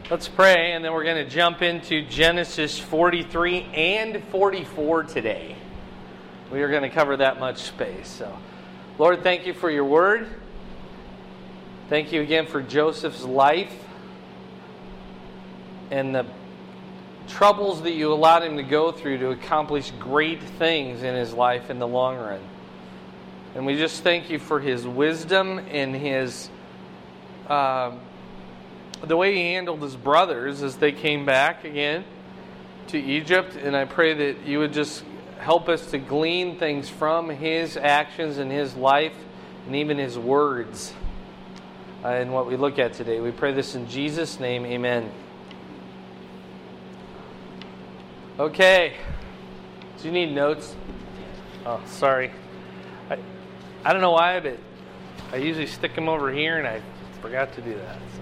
Let's pray, and then we're going to jump into Genesis 43 and 44 today. We are going to cover that much space. So, Lord, thank you for your word. Thank you again for Joseph's life and the troubles that you allowed him to go through to accomplish great things in his life in the long run. And we just thank you for his wisdom and his the way he handled his brothers as they came back again to Egypt. And I pray that you would just help us to glean things from his actions and his life and even his words in what we look at today. We pray this in Jesus' name. Amen. Okay. Do you need notes? Oh, sorry. I don't know why, but I usually stick them over here, and I forgot to do that. So.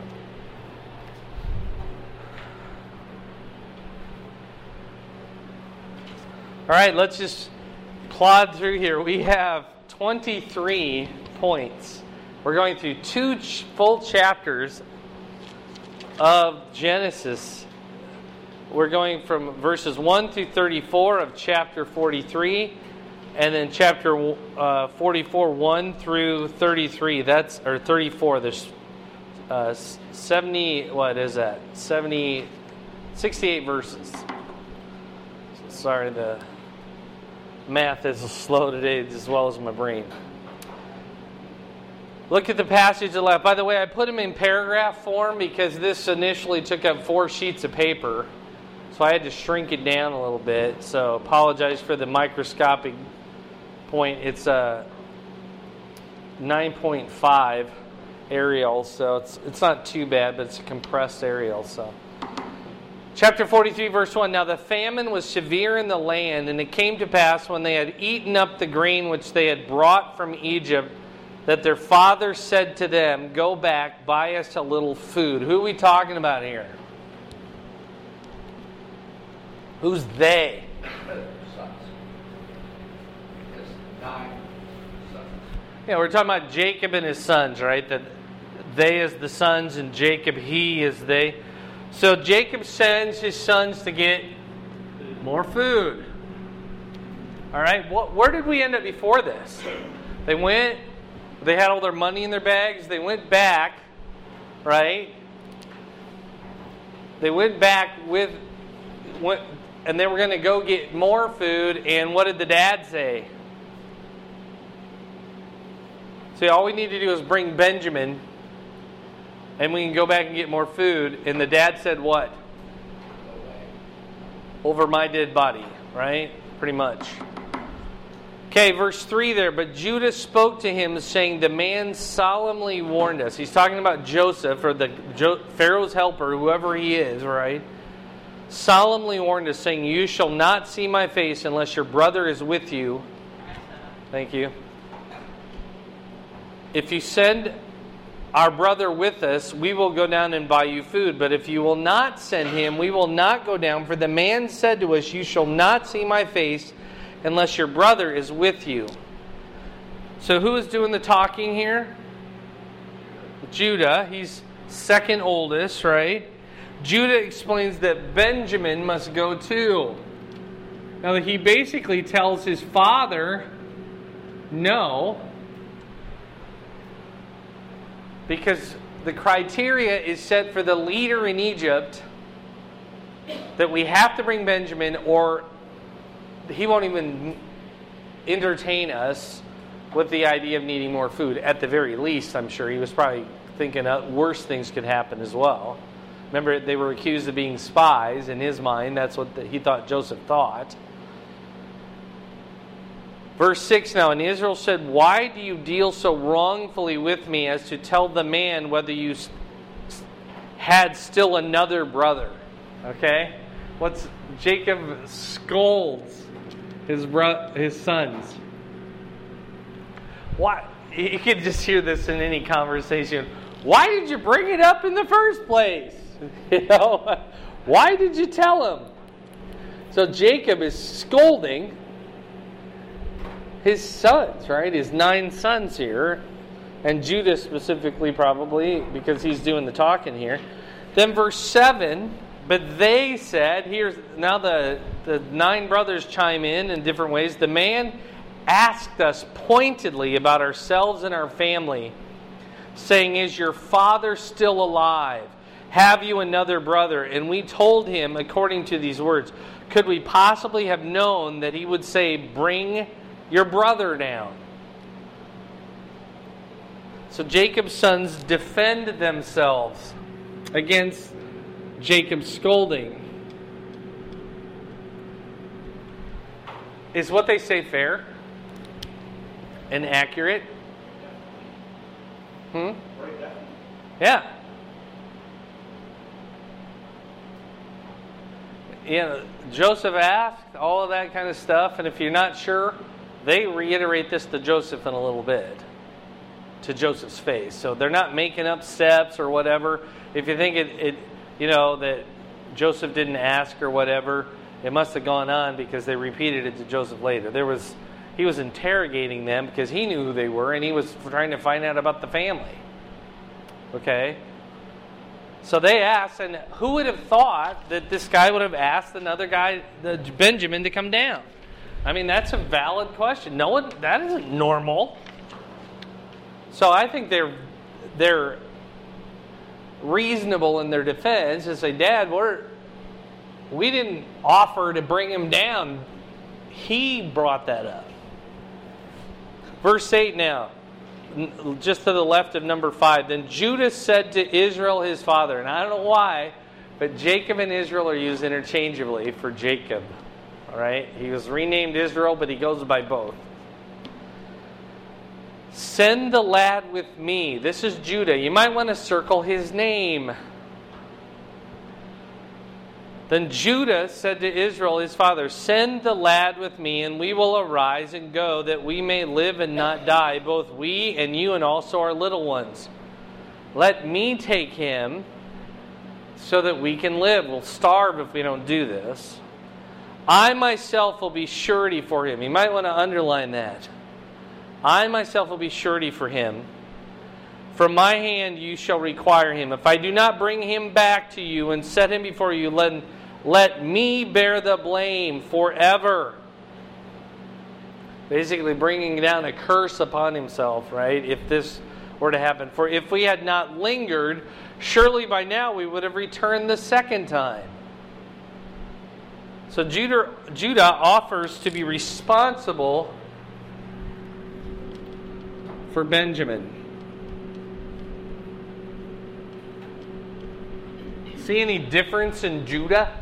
All right, let's just plod through here. We have 23 points. We're going through two full chapters of Genesis. We're going from verses 1 through 34 of chapter 43, and then chapter 44, 1 through 33. That's, or 34. There's 70, what is that? 68 verses. Sorry, the math is slow today as well as my brain. Look at the passage to the left. By the way, I put them in paragraph form because this initially took up 4 sheets of paper. So I had to shrink it down a little bit. So apologize for the microscopic point. It's a 9.5 Arial, so it's not too bad, but it's a compressed Arial. So, chapter 43, verse 1. Now the famine was severe in the land, and it came to pass when they had eaten up the grain which they had brought from Egypt, that their father said to them, "Go back, buy us a little food." Who are we talking about here? Who's they? Yeah, we're talking about Jacob and his sons, right? That they is the sons, and Jacob, he is they. So Jacob sends his sons to get more food. All right, where did we end up before this? They had all their money in their bags. They went back, right? They went back and they were going to go get more food. And what did the dad say? See, all we need to do is bring Benjamin, and we can go back and get more food. And the dad said what? Over my dead body, right? Pretty much. Okay, verse 3 there. But Judah spoke to him, saying, "The man solemnly warned us." He's talking about Joseph, or Pharaoh's helper, whoever he is, right? Solemnly warned us, saying, "You shall not see my face unless your brother is with you." Thank you. "If you send our brother with us, we will go down and buy you food. But if you will not send him, we will not go down. For the man said to us, 'You shall not see my face unless your brother is with you.'" So who is doing the talking here? Judah. He's second oldest, right? Judah explains that Benjamin must go too. Now he basically tells his father no, because the criteria is set for the leader in Egypt that we have to bring Benjamin, or he won't even entertain us with the idea of needing more food. At the very least, I'm sure he was probably thinking worse things could happen as well. Remember, they were accused of being spies. In his mind, that's what he thought Joseph thought. Verse 6 now, "And Israel said, 'Why do you deal so wrongfully with me as to tell the man whether you had still another brother?'" Okay? Jacob scolds his sons. Why? You could just hear this in any conversation. "Why did you bring it up in the first place?" Why did you tell him? So Jacob is scolding his sons, right? His 9 sons here. And Judah specifically, probably, because he's doing the talking here. Then verse 7, but they said, here's now the 9 brothers chime in different ways. The man asked us pointedly about ourselves and our family, saying, is your father still alive? Have you another brother? And we told him according to these words. Could we possibly have known that he would say, bring your brother down? So Jacob's sons defend themselves against Jacob's scolding. Is what they say fair and accurate? Yeah. Joseph asked, all of that kind of stuff, and if you're not sure, they reiterate this to Joseph in a little bit, to Joseph's face. So they're not making up steps or whatever. If you think that Joseph didn't ask or whatever, it must have gone on because they repeated it to Joseph later. He was interrogating them because he knew who they were, and he was trying to find out about the family. Okay? So they asked, and who would have thought that this guy would have asked another guy, Benjamin, to come down? I mean, that's a valid question. No one, that isn't normal. So I think they're reasonable in their defense and say, Dad, we didn't offer to bring him down. He brought that up. Verse 8 now. Just to the left of number 5. Then Judah said to Israel his father, and I don't know why, but Jacob and Israel are used interchangeably for Jacob. All right? He was renamed Israel, but he goes by both. Send the lad with me. This is Judah. You might want to circle his name. Then Judah said to Israel his father, send the lad with me, and we will arise and go, that we may live and not die, both we and you and also our little ones. Let me take him so that we can live. We'll starve if we don't do this. I myself will be surety for him. You might want to underline that. I myself will be surety for him. From my hand you shall require him. If I do not bring him back to you and set him before you, let me bear the blame forever. Basically bringing down a curse upon himself, right? If this were to happen. For if we had not lingered, surely by now we would have returned the second time. So Judah offers to be responsible for Benjamin. See any difference in Judah?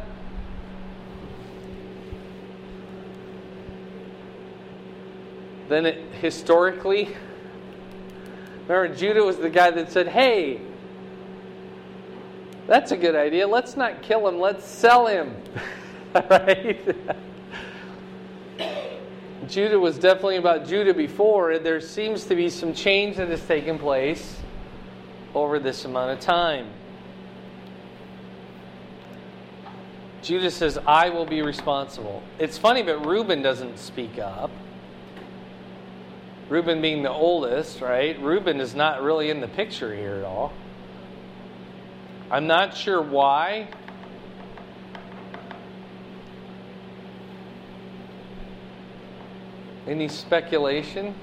Than it historically? Remember, Judah was the guy that said, hey, that's a good idea. Let's not kill him. Let's sell him. Right? Judah was definitely about Judah before, and there seems to be some change that has taken place over this amount of time. Judah says, I will be responsible. It's funny, but Reuben doesn't speak up. Reuben being the oldest, right? Reuben is not really in the picture here at all. I'm not sure why. Any speculation?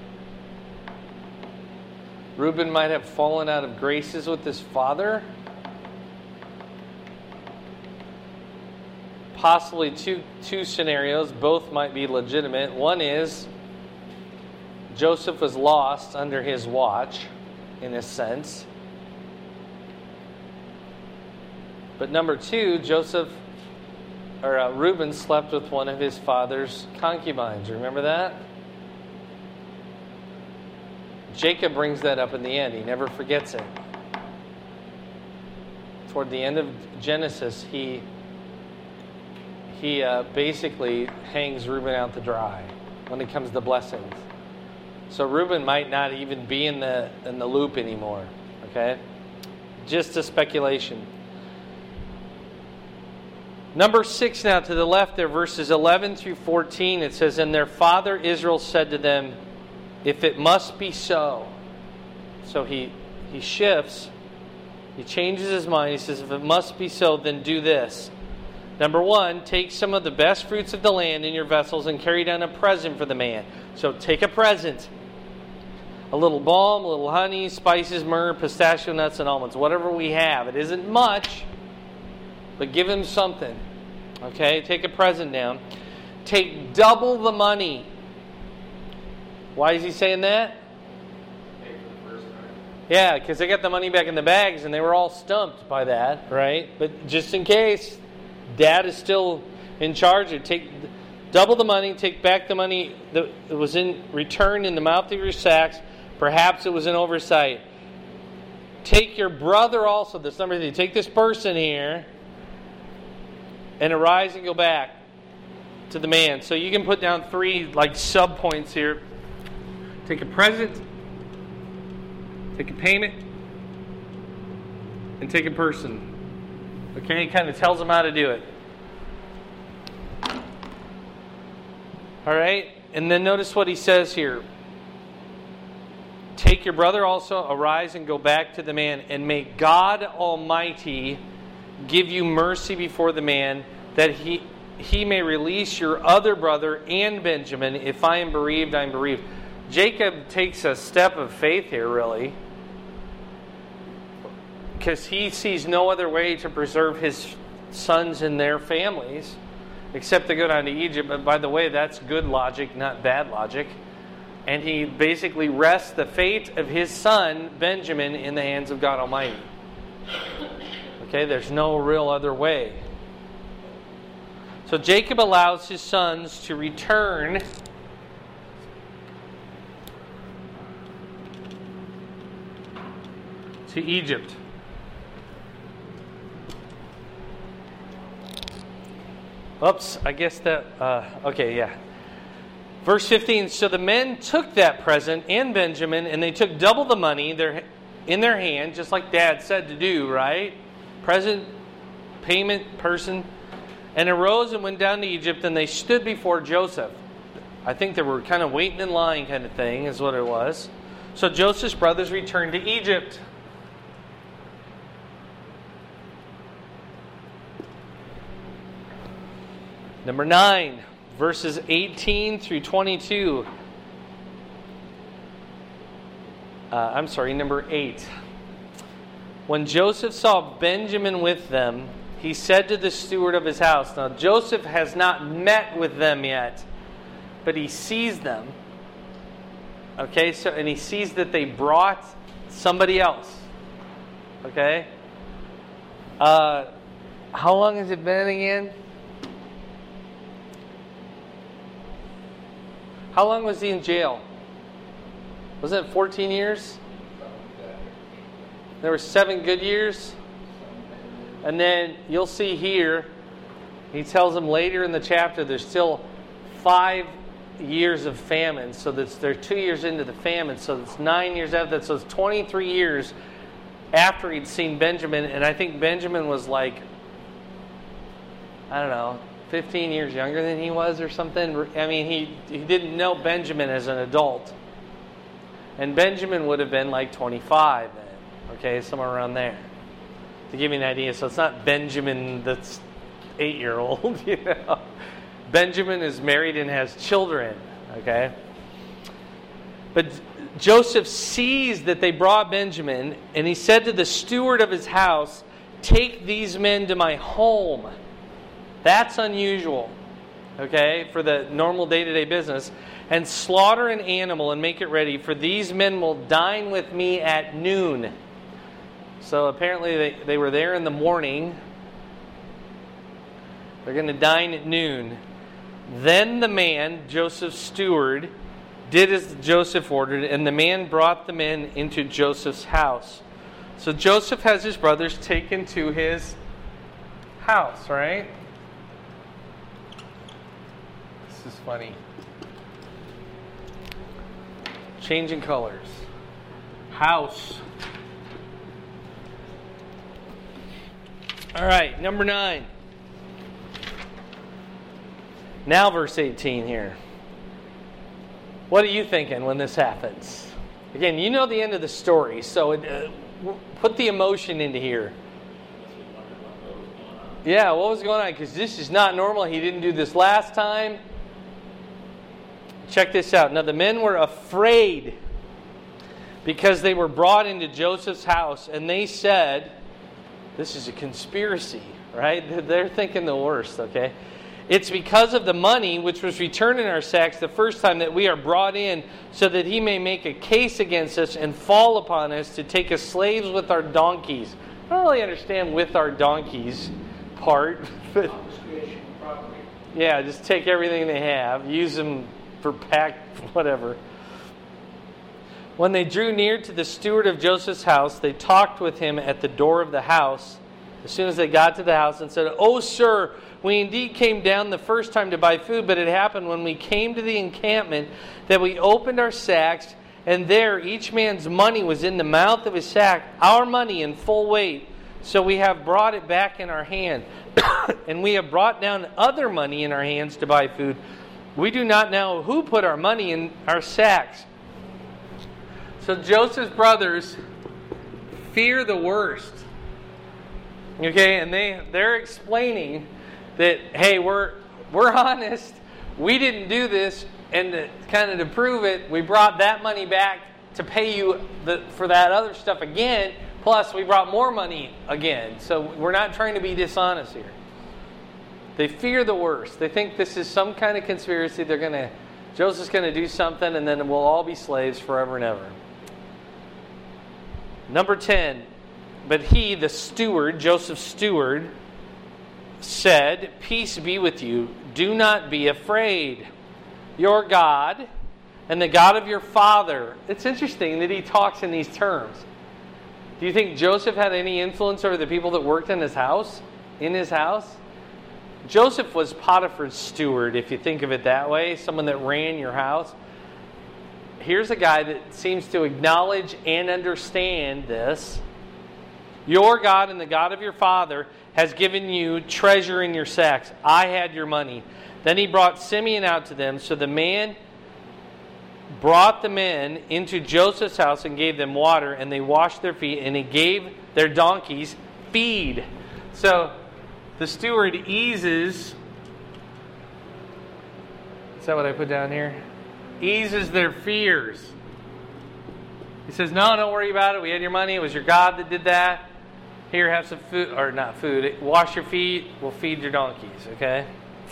Reuben might have fallen out of graces with his father. Possibly two scenarios. Both might be legitimate. One is Joseph was lost under his watch, in a sense. But number 2, Reuben slept with one of his father's concubines. Remember that? Jacob brings that up in the end. He never forgets it. Toward the end of Genesis, he basically hangs Reuben out to dry when it comes to blessings. So Reuben might not even be in the loop anymore. Okay? Just a speculation. Number 6 now to the left there, verses 11 through 14. It says, and their father Israel said to them, if it must be so. So he shifts He changes his mind. He says, if it must be so, then do this. Number one, take some of the best fruits of the land in your vessels and carry down a present for the man. So take a present. A little balm, a little honey, spices, myrrh, pistachio nuts, and almonds. Whatever we have. It isn't much, but give him something. Okay, take a present down. Take double the money. Why is he saying that? Yeah, because they got the money back in the bags and they were all stumped by that, right? But just in case, Dad is still in charge. Take double the money, take back the money that was in return in the mouth of your sacks. Perhaps it was an oversight. Take your brother also, this number 3. Take this person here and arise and go back to the man. So you can put down 3 like sub-points here. Take a present, take a payment, and take a person. Okay, it kind of tells them how to do it. All right, and then notice what he says here. Take your brother also, arise and go back to the man, and may God Almighty give you mercy before the man, that he may release your other brother and Benjamin. If I am bereaved, I am bereaved. Jacob takes a step of faith here, really, because he sees no other way to preserve his sons and their families except to go down to Egypt. But by the way, that's good logic, not bad logic. And he basically rests the fate of his son, Benjamin, in the hands of God Almighty. Okay, there's no real other way. So Jacob allows his sons to return to Egypt. Oops, I guess that, okay, yeah. Verse 15, so the men took that present and Benjamin, and they took double the money in their hand, just like Dad said to do, right? Present, payment, person, and arose and went down to Egypt, and they stood before Joseph. I think they were kind of waiting in line kind of thing is what it was. So Joseph's brothers returned to Egypt. Number 9, verses 18 through 22. Number 8. When Joseph saw Benjamin with them, he said to the steward of his house. Now, Joseph has not met with them yet, but he sees them. Okay, and he sees that they brought somebody else. Okay? How long has it been again? How long was he in jail? Was it 14 years? There were 7 good years. And then you'll see here, he tells them later in the chapter, there's still 5 years of famine. So they're 2 years into the famine. So it's 9 years after that. So it's 23 years after he'd seen Benjamin. And I think Benjamin was like, I don't know, 15 years younger than he was or something. I mean, he didn't know Benjamin as an adult. And Benjamin would have been like 25 then. Okay, somewhere around there. To give you an idea. So it's not Benjamin that's 8-year-old, you know. Benjamin is married and has children. Okay. But Joseph sees that they brought Benjamin, and he said to the steward of his house, take these men to my home. That's unusual, okay, for the normal day-to-day business. And slaughter an animal and make it ready, for these men will dine with me at noon. So apparently they were there in the morning. They're going to dine at noon. Then the man, Joseph's steward, did as Joseph ordered, and the man brought the men into Joseph's house. So Joseph has his brothers taken to his house, right? This is funny. Changing colors. House. All right, number 9. Now verse 18 here. What are you thinking when this happens? Again, you know the end of the story, so put the emotion into here. Yeah, what was going on? Because this is not normal. He didn't do this last time. Check this out. Now the men were afraid because they were brought into Joseph's house, and they said, this is a conspiracy, right? They're thinking the worst, okay? It's because of the money which was returned in our sacks the first time that we are brought in, so that he may make a case against us and fall upon us to take us slaves with our donkeys. I don't really understand with our donkeys part. But yeah, just take everything they have, use them for pack, whatever. When they drew near to the steward of Joseph's house, they talked with him at the door of the house as soon as they got to the house and said, "Oh, sir, we indeed came down the first time to buy food, but it happened when we came to the encampment that we opened our sacks, and there each man's money was in the mouth of his sack, our money in full weight. So we have brought it back in our hand, and we have brought down other money in our hands to buy food. We do not know who put our money in our sacks." So Joseph's brothers fear the worst. Okay, and they're explaining that, hey, we're honest. We didn't do this, and to prove it, we brought that money back to pay you for that other stuff again. Plus, we brought more money again. So we're not trying to be dishonest here. They fear the worst. They think this is some kind of conspiracy. Joseph's going to do something, and then we'll all be slaves forever and ever. Number 10. But he, the steward, Joseph's steward, said, "Peace be with you. Do not be afraid. Your God and the God of your father." It's interesting that he talks in these terms. Do you think Joseph had any influence over the people that worked in his house? Joseph was Potiphar's steward, if you think of it that way, someone that ran your house. Here's a guy that seems to acknowledge and understand this. Your God and the God of your father has given you treasure in your sacks. I had your money. Then he brought Simeon out to them. So the man brought the men into Joseph's house and gave them water, and they washed their feet, and he gave their donkeys feed. So the steward eases, is that what I put down here? Eases their fears. He says, no, don't worry about it. We had your money. It was your God that did that. Here, have some food, or not food. Wash your feet. We'll feed your donkeys, okay?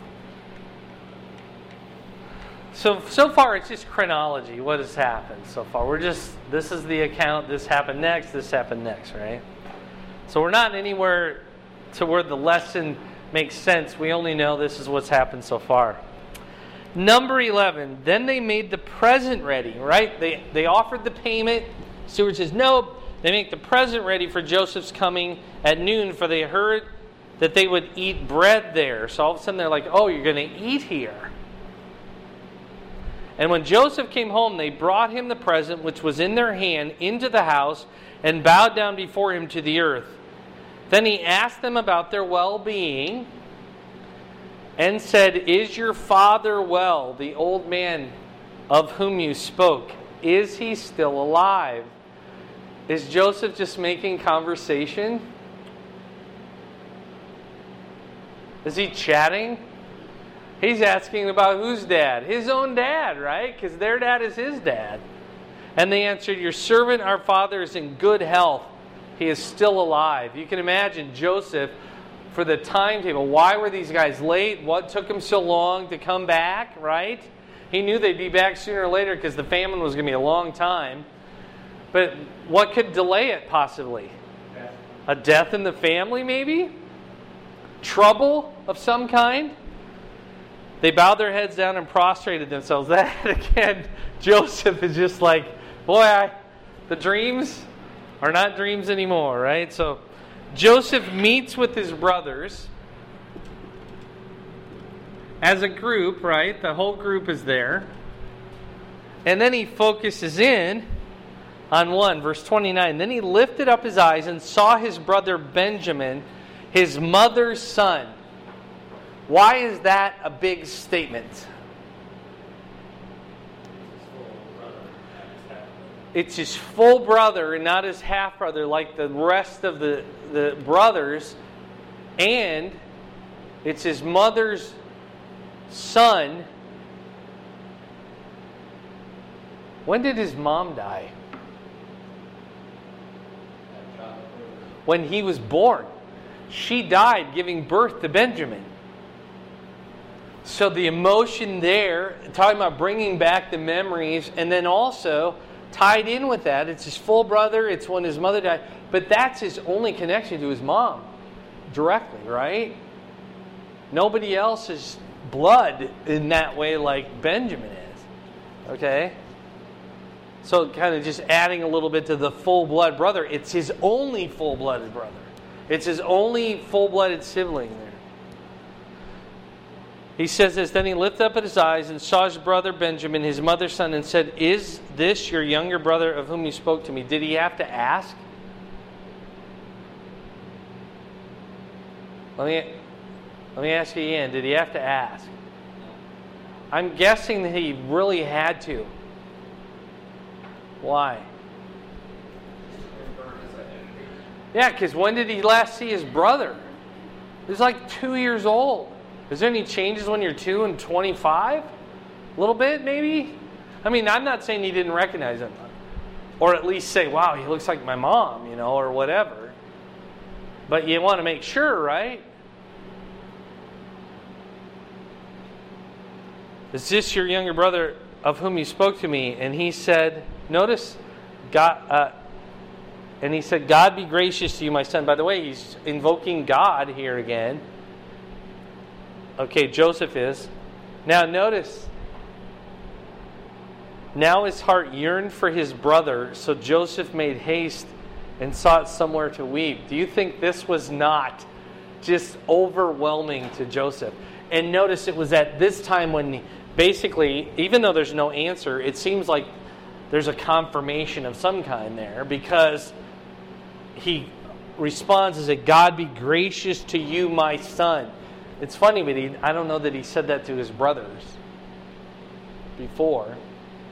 So far it's just chronology. What has happened so far? This is the account. This happened next. This happened next, right? So we're not anywhere to where the lesson makes sense. We only know this is what's happened so far. Number 11, then they made the present ready, right? They offered the payment. Steward says, nope. They make the present ready for Joseph's coming at noon, for they heard that they would eat bread there. So all of a sudden they're like, oh, you're going to eat here. And when Joseph came home, they brought him the present which was in their hand into the house and bowed down before him to the earth. Then he asked them about their well-being and said, "Is your father well, the old man of whom you spoke? Is he still alive?" Is Joseph just making conversation? Is he chatting? He's asking about whose dad? His own dad, right? Because their dad is his dad. And they answered, "Your servant, our father, is in good health. He is still alive." You can imagine Joseph, for the timetable. Why were these guys late? What took them so long to come back, right? He knew they'd be back sooner or later because the famine was going to be a long time. But what could delay it possibly? A death in the family, maybe? Trouble of some kind? They bowed their heads down and prostrated themselves. That, again, Joseph is just like, boy, the dreams are not dreams anymore, right? So Joseph meets with his brothers as a group, right? The whole group is there. And then he focuses in on one, verse 29. Then he lifted up his eyes and saw his brother Benjamin, his mother's son. Why is that a big statement? it's his full brother and not his half brother like the rest of the brothers, and it's his mother's son. When did his mom die? When he was born. She died giving birth to Benjamin. So the emotion there, talking about bringing back the memories, and then also tied in with that, it's his full brother, it's when his mother died, but that's his only connection to his mom, directly, right? Nobody else is blood in that way like Benjamin is, okay? So kind of just adding a little bit to the full-blood brother, it's his only full-blooded brother. It's his only full-blooded sibling there. He says this, then he lifted up his eyes and saw his brother Benjamin, his mother's son, and said, "Is this your younger brother of whom you spoke to me?" Did he have to ask? Let me ask you again. Did he have to ask? I'm guessing that he really had to. Why? Yeah, because when did he last see his brother? He was like 2 years old. Is there any changes when you're 2 and 25? A little bit, maybe? I mean, I'm not saying he didn't recognize him. Or at least say, wow, he looks like my mom, or whatever. But you want to make sure, right? Is this your younger brother of whom you spoke to me? And he said, notice, God, and he said, God be gracious to you, my son. By the way, he's invoking God here again. Okay, Joseph is. Now notice, now his heart yearned for his brother, so Joseph made haste and sought somewhere to weep. Do you think this was not just overwhelming to Joseph? And notice it was at this time when basically, even though there's no answer, it seems like there's a confirmation of some kind there, because he responds as that God be gracious to you, my son. It's funny, but I don't know that he said that to his brothers before.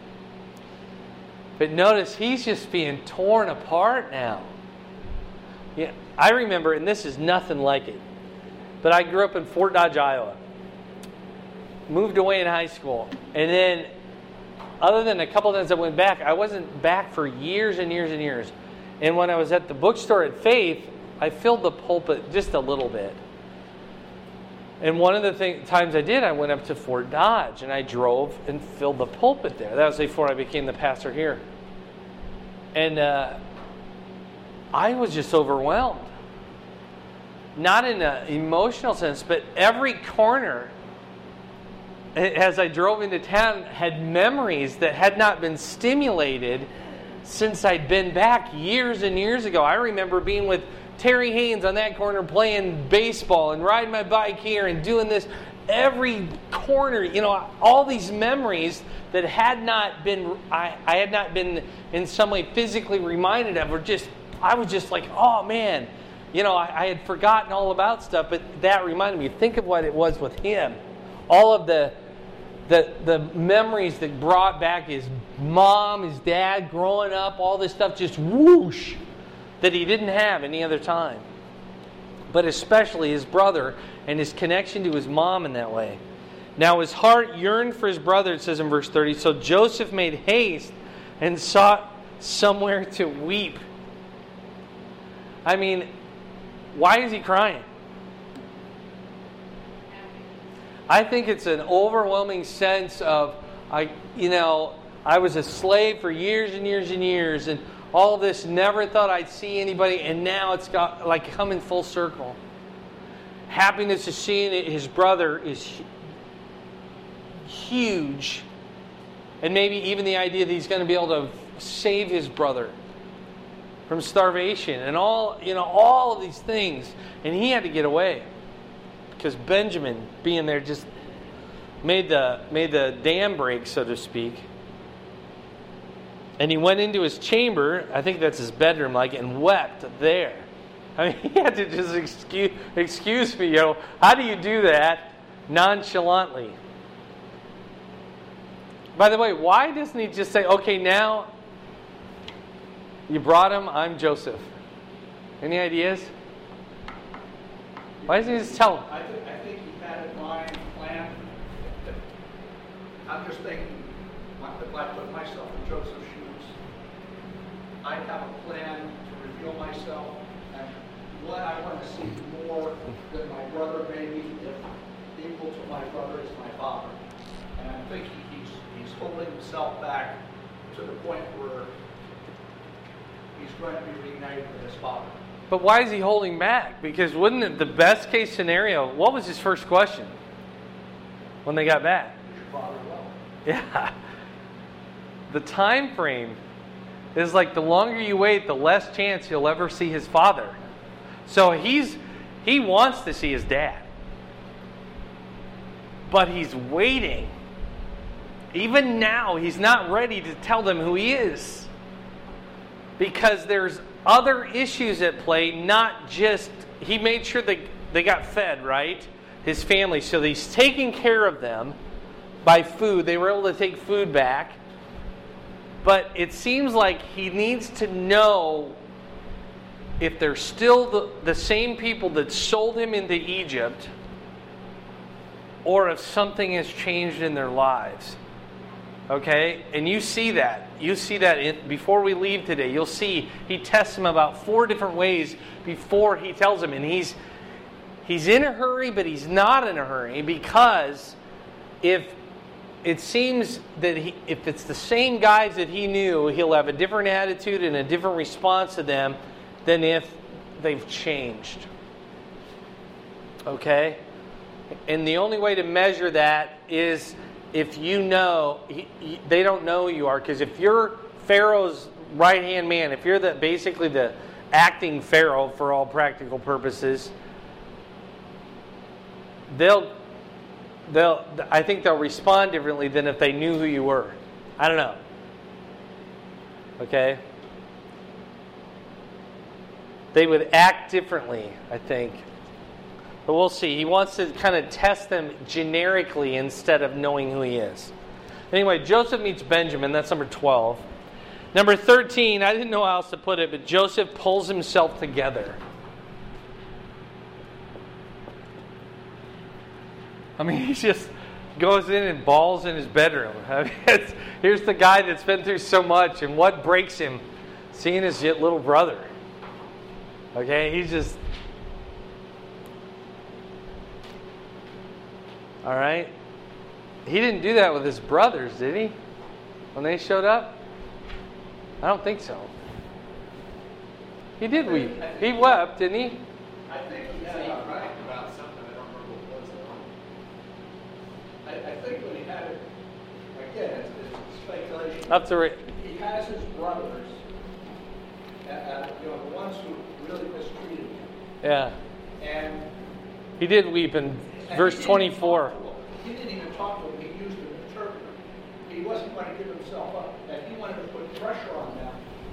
But notice he's just being torn apart now. Yeah, I remember, and this is nothing like it, but I grew up in Fort Dodge, Iowa. Moved away in high school. And then, other than a couple of times I went back, I wasn't back for years and years and years. And when I was at the bookstore at Faith, I filled the pulpit just a little bit. And one of the times I did, I went up to Fort Dodge, and I drove and filled the pulpit there. That was before I became the pastor here. And I was just overwhelmed. Not in an emotional sense, but every corner, as I drove into town, had memories that had not been stimulated since I'd been back years and years ago. I remember being with Terry Haynes on that corner playing baseball and riding my bike here and doing this. Every corner, all these memories that had not been, I had not been in some way physically reminded of, I was just like, oh man, I had forgotten all about stuff, but that reminded me. Think of what it was with him. All of the memories that brought back his mom, his dad, growing up, all this stuff just whoosh, that he didn't have any other time. But especially his brother and his connection to his mom in that way. Now his heart yearned for his brother, it says in verse 30. So Joseph made haste and sought somewhere to weep. I mean, why is he crying? I think it's an overwhelming sense of, I was a slave for years and years and years, and all this, never thought I'd see anybody, and now it's got like coming full circle. Happiness of seeing his brother is huge, and maybe even the idea that he's going to be able to save his brother from starvation and all of these things, and he had to get away because Benjamin being there just made the dam break, so to speak. And he went into his chamber, I think that's his bedroom, and wept there. I mean, he had to just excuse me, how do you do that nonchalantly? By the way, why doesn't he just say, okay, now You brought him, I'm Joseph. Any ideas? Why doesn't he just tell him? I think he had in mind, planned. I'm just thinking, if I put myself in Joseph's shoes, I'd have a plan to reveal myself, and what I want to see more than my brother, maybe if equal to my brother is my father. And I think he's holding himself back to the point where he's going to be reunited with his father. But why is he holding back? Because wouldn't it, the best case scenario, what was his first question when they got back? Is your father well? Yeah. The time frame is like the longer you wait, the less chance he'll ever see his father. So he wants to see his dad. But he's waiting. Even now, he's not ready to tell them who he is. Because there's other issues at play, not just... He made sure they got fed, right? His family. So he's taking care of them by food. They were able to take food back. But it seems like he needs to know if they're still the same people that sold him into Egypt, or if something has changed in their lives. Okay? And you see that. You see that before we leave today. You'll see he tests him about 4 different ways before he tells him. And he's in a hurry, but he's not in a hurry, because if it seems that if it's the same guys that he knew, he'll have a different attitude and a different response to them than if they've changed. Okay? And the only way to measure that is if you know, they don't know who you are. Because if you're Pharaoh's right-hand man, if you're basically the acting Pharaoh for all practical purposes, I think they'll respond differently than if they knew who you were. I don't know. Okay? They would act differently, I think. But we'll see. He wants to kind of test them generically instead of knowing who he is. Anyway, Joseph meets Benjamin. That's number 12. Number 13, I didn't know how else to put it, but Joseph pulls himself together. I mean, he just goes in and bawls in his bedroom. I mean, here's the guy that's been through so much, and what breaks him? Seeing his little brother. Okay, he's just... All right? He didn't do that with his brothers, did he? When they showed up? I don't think so. He did weep. He wept, didn't he? I think he had it right about something. I don't remember what it was, though. I think when he had it, again, it's speculation. Up to it. He has his brothers, the ones who really mistreated him. Yeah. And he did weep in verse 24. He didn't even talk to him. He used an interpreter. He wasn't going to give himself up. And he wanted to put pressure on them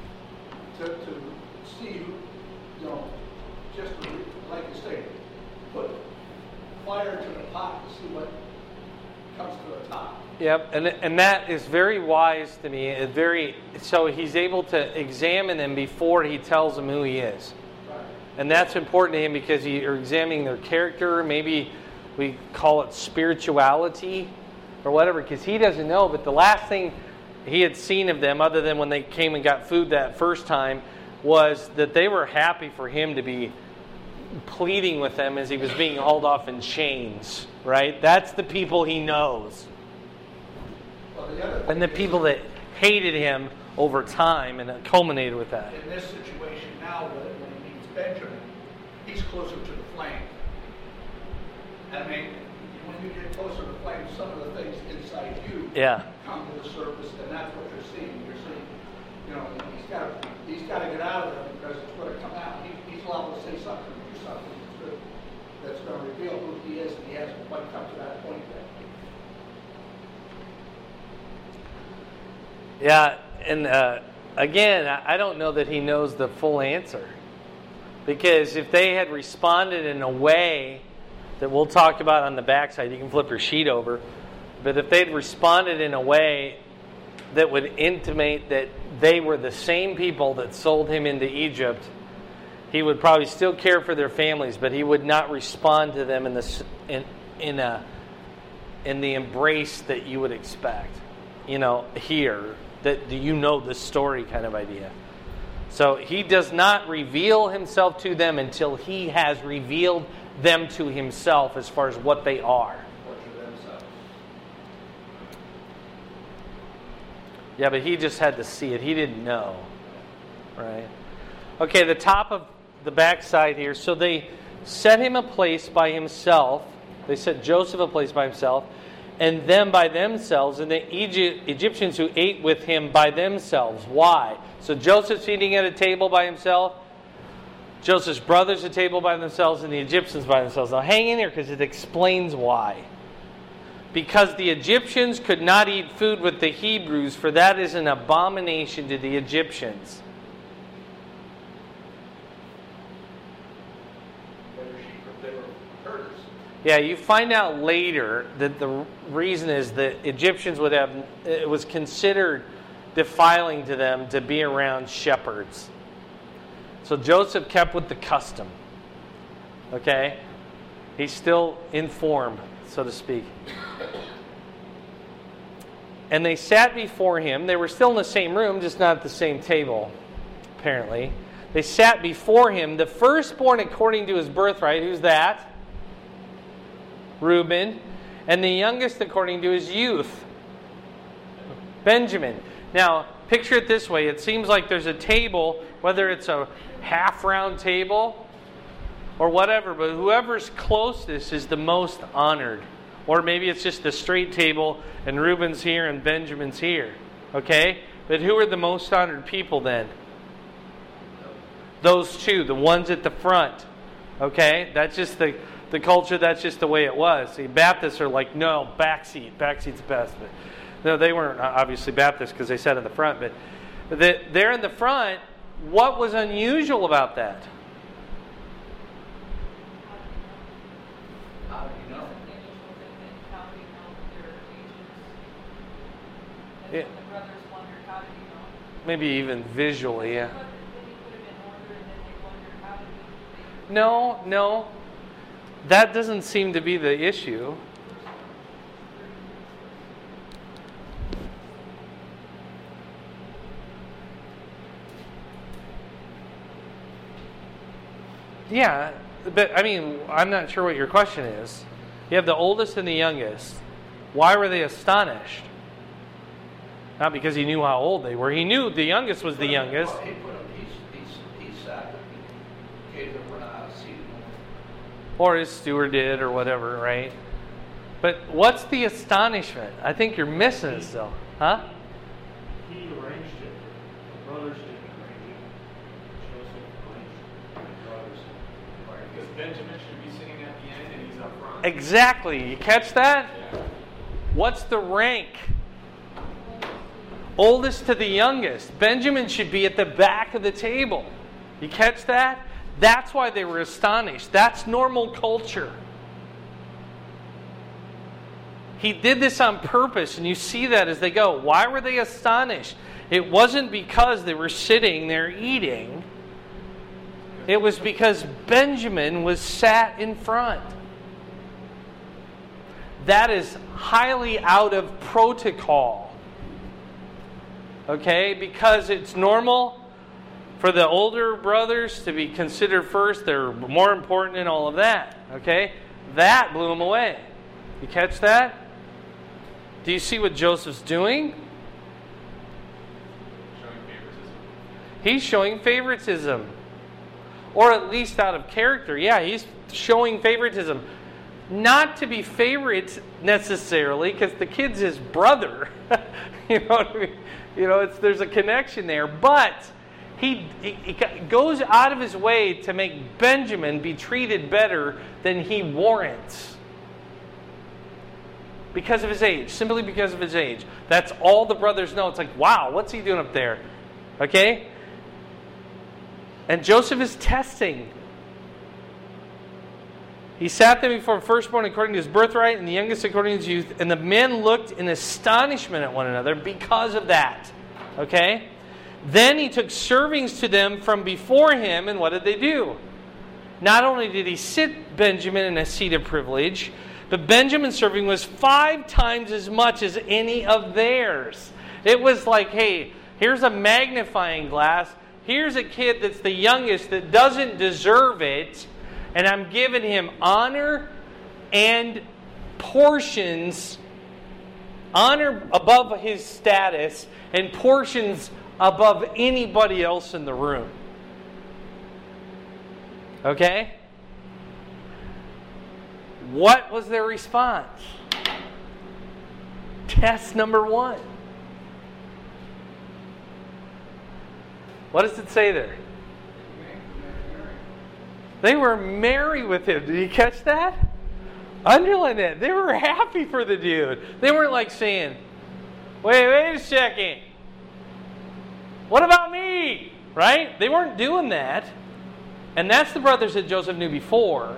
to see who, just to, like you say, put fire to the pot to see what comes to the top. Yep, and that is very wise to me. So he's able to examine them before he tells them who he is. Right. And that's important to him because you're examining their character. Maybe we call it spirituality or whatever, because he doesn't know. But the last thing he had seen of them, other than when they came and got food that first time, was that they were happy for him to be pleading with them as he was being hauled off in chains. Right? That's the people he knows. And the people that hated him over time, and it culminated with that. In this situation now, when he meets Benjamin, he's closer to the flame. I mean, when you get closer to the flame, some of the things inside you come to the surface, and that's what you're seeing. You're seeing, he's got to get out of there because it's going to come out. He's allowed to say something, do something that's going to reveal who he is, and he hasn't quite come to that point yet. Yeah, and again, I don't know that he knows the full answer. Because if they had responded in a way that we'll talk about on the backside, you can flip your sheet over, but if they'd responded in a way that would intimate that they were the same people that sold him into Egypt. He would probably still care for their families, but he would not respond to them in the embrace that you would expect. Here, that the story kind of idea. So he does not reveal himself to them until he has revealed them to himself as far as what they are. Yeah, but he just had to see it. He didn't know. Right? Okay, the top of the backside here. So they set him a place by himself. They set Joseph a place by himself. And them by themselves. And the Egyptians who ate with him by themselves. Why? So Joseph's eating at a table by himself. Joseph's brothers at a table by themselves. And the Egyptians by themselves. Now hang in here because it explains why. Because the Egyptians could not eat food with the Hebrews, for that is an abomination to the Egyptians. Yeah, you find out later that the reason is that Egyptians it was considered defiling to them to be around shepherds. So Joseph kept with the custom. Okay? He's still in form, so to speak. And they sat before him. They were still in the same room, just not at the same table, apparently. They sat before him. The firstborn according to his birthright, who's that? Reuben. And the youngest according to his youth, Benjamin. Now, picture it this way. It seems like there's a table, whether it's a half-round table or whatever, but whoever's closest is the most honored. Or maybe it's just a straight table and Reuben's here and Benjamin's here. Okay? But who are the most honored people then? Those two, the ones at the front. Okay? That's just the culture, that's just the way it was. See, Baptists are like, no, backseat. Backseat's best. But no, they weren't obviously Baptists because they sat in the front. But they're in the front. What was unusual about that? Yeah. Maybe even visually, yeah. No. That doesn't seem to be the issue. Yeah, but I mean, I'm not sure what your question is. You have the oldest and the youngest. Why were they astonished? Not because he knew how old they were. He knew the youngest was the youngest. Well, he sat, gave them seat. Or his steward did, or whatever, right? But what's the astonishment? I think you're missing it still. Huh? He arranged it. The brothers didn't arrange it. Joseph arranged it. The brothers. Right. Because Benjamin should be sitting at the end and he's up front. Exactly. You catch that? Yeah. What's the rank? Oldest to the youngest. Benjamin should be at the back of the table. You catch that? That's why they were astonished. That's normal culture. He did this on purpose, and you see that as they go. Why were they astonished? It wasn't because they were sitting there eating. It was because Benjamin was sat in front. That is highly out of protocol. Okay, because it's normal for the older brothers to be considered first. They're more important in all of that. Okay, that blew him away. You catch that? Do you see what Joseph's doing? Showing favoritism. He's showing favoritism. Or at least out of character. Yeah, he's showing favoritism. Not to be favorites necessarily, because the kid's his brother. You know what I mean? You know, there's a connection there. But he goes out of his way to make Benjamin be treated better than he warrants. Because of his age. Simply because of his age. That's all the brothers know. It's like, wow, what's he doing up there? Okay? And Joseph is testing. He sat them before the firstborn according to his birthright, and the youngest according to his youth. And the men looked in astonishment at one another because of that. Okay? Then he took servings to them from before him, and what did they do? Not only did he sit Benjamin in a seat of privilege, but Benjamin's serving was 5 times as much as any of theirs. It was like, hey, here's a magnifying glass. Here's a kid that's the youngest that doesn't deserve it. And I'm giving him honor and portions, honor above his status, and portions above anybody else in the room. Okay? What was their response? Test number 1. What does it say there? They were merry with him. Did you catch that? Underline that. They were happy for the dude. They weren't like saying, wait a second. What about me? Right? They weren't doing that. And that's the brothers that Joseph knew before.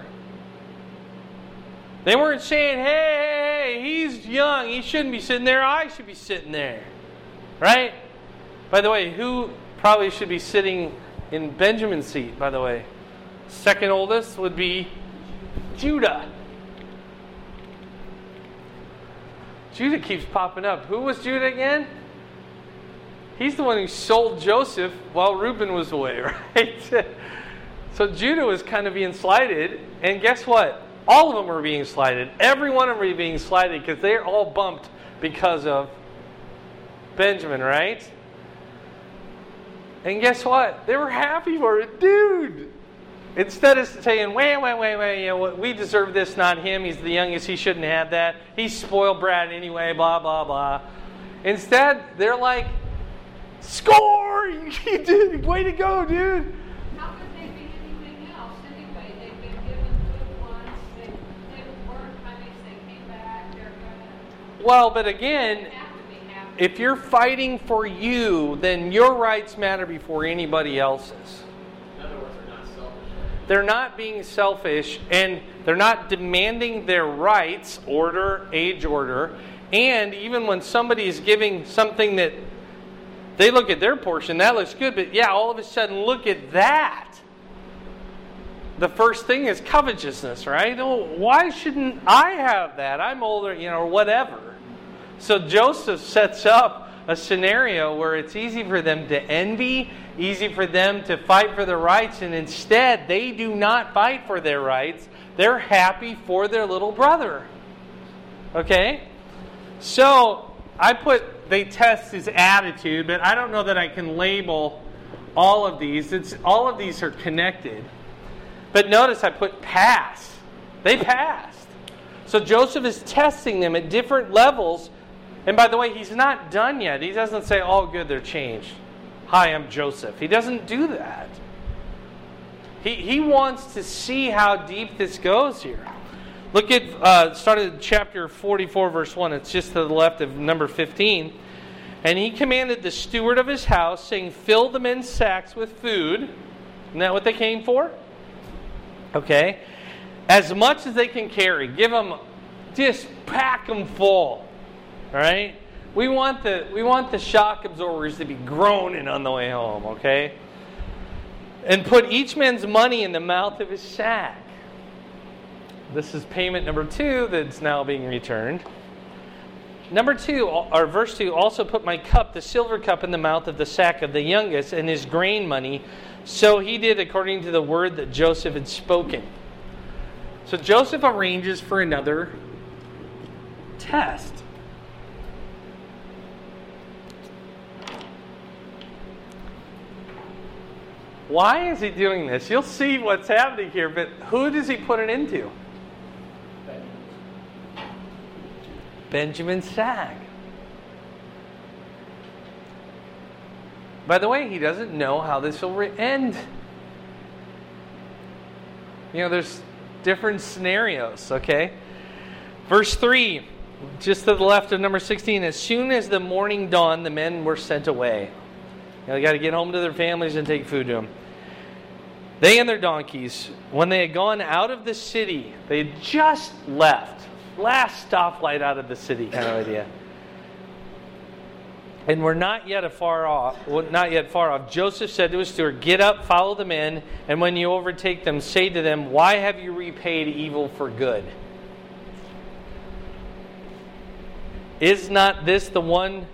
They weren't saying, hey, he's young. He shouldn't be sitting there. I should be sitting there. Right? By the way, who probably should be sitting in Benjamin's seat, by the way? Second oldest would be Judah. Judah keeps popping up. Who was Judah again? He's the one who sold Joseph while Reuben was away, right? So Judah was kind of being slighted. And guess what? All of them were being slighted. Every one of them were being slighted because they're all bumped because of Benjamin, right? And guess what? They were happy for it. Dude! Instead of saying, wait, we deserve this, not him. He's the youngest. He shouldn't have that. He's spoiled brat anyway, blah, blah, blah. Instead, they're like, score! You did. Way to go, dude. How could they be anything else anyway? They've been given food once. They worked. I mean, they came back. They're going to... Well, but again, if you're fighting for you, then your rights matter before anybody else's. They're not being selfish, and they're not demanding their rights, age order. And even when somebody is giving something that they look at their portion, that looks good, but yeah, all of a sudden, look at that. The first thing is covetousness, right? Oh, why shouldn't I have that? I'm older, or whatever. So Joseph sets up a scenario where it's easy for them to envy, easy for them to fight for their rights, and instead they do not fight for their rights. They're happy for their little brother. Okay? So they test his attitude, but I don't know that I can label all of these. All of these are connected. But notice I put pass. They passed. So Joseph is testing them at different levels. And by the way, he's not done yet. He doesn't say, oh, good, they're changed. Hi, I'm Joseph. He doesn't do that. He wants to see how deep this goes here. Look at, start at chapter 44, verse 1. It's just to the left of number 15. And he commanded the steward of his house, saying, fill the men's sacks with food. Isn't that what they came for? Okay. As much as they can carry. Just pack them full. All right? We want the shock absorbers to be groaning on the way home, okay? And put each man's money in the mouth of his sack. This is payment number 2 that's now being returned. Number 2, or verse 2, also put my cup, the silver cup, in the mouth of the sack of the youngest, and his grain money. So he did according to the word that Joseph had spoken. So Joseph arranges for another test. Why is he doing this? You'll see what's happening here, but who does he put it into? Benjamin's sack. By the way, he doesn't know how this will end. There's different scenarios, okay? Verse 3, just to the left of number 16, as soon as the morning dawned, the men were sent away. They got to get home to their families and take food to them. They and their donkeys, when they had gone out of the city, they had just left. Last stoplight out of the city kind of idea. And were not yet far off. Joseph said to his steward, "Get up, follow the men, and when you overtake them, say to them, 'Why have you repaid evil for good?' Is not this the one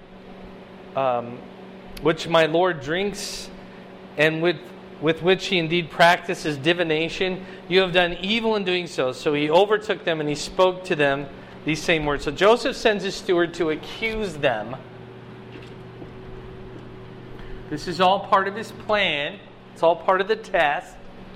which my Lord drinks, and with which he indeed practices divination? You have done evil in doing so." So he overtook them and he spoke to them these same words. So Joseph sends his steward to accuse them. This is all part of his plan. It's all part of the test.